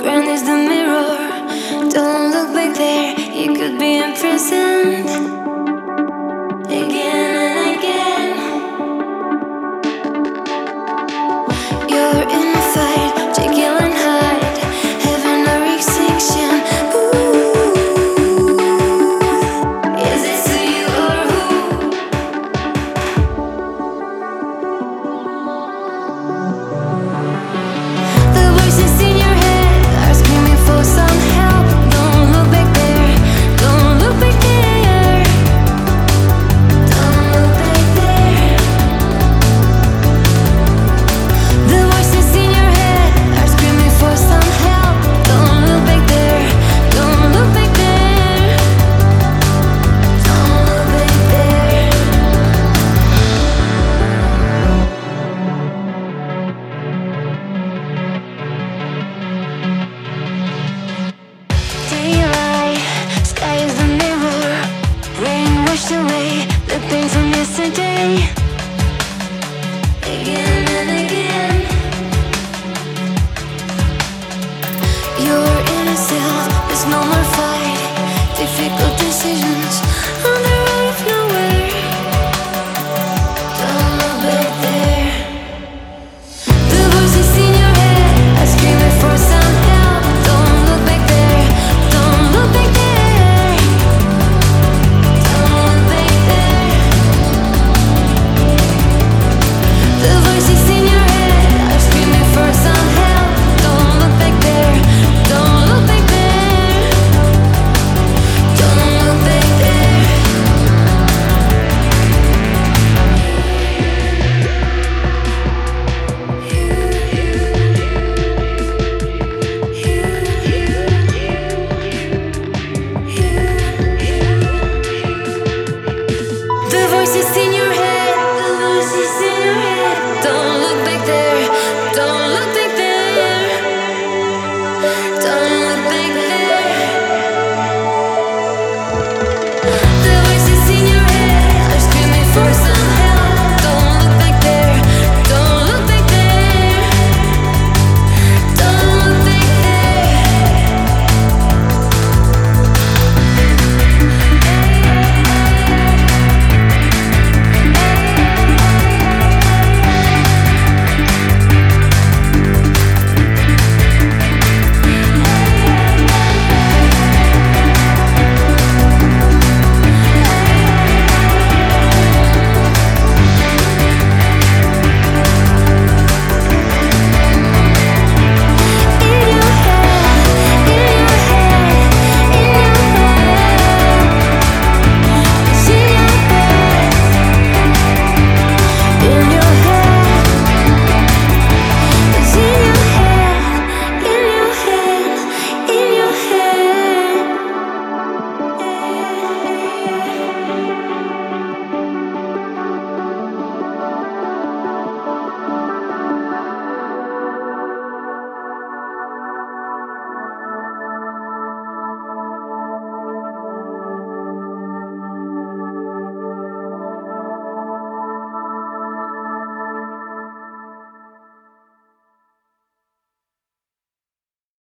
Friend is the mirror. Don't look back there. You could be imprisoned again and again. You're in a fight, Jekyll and Hyde, having a restriction. Ooh, is this to you or who? The voices in your head are screaming for some help. Don't look back there. Don't look back there. Don't look back there. The voices in your head are screaming for some help. Don't look back there. Don't look back there. Don't look back there. Daylight, sky is the mirror. Rain washed away the pain from yesterday. Again and again. You're in a cell, there's no more fight. Difficult decisions on the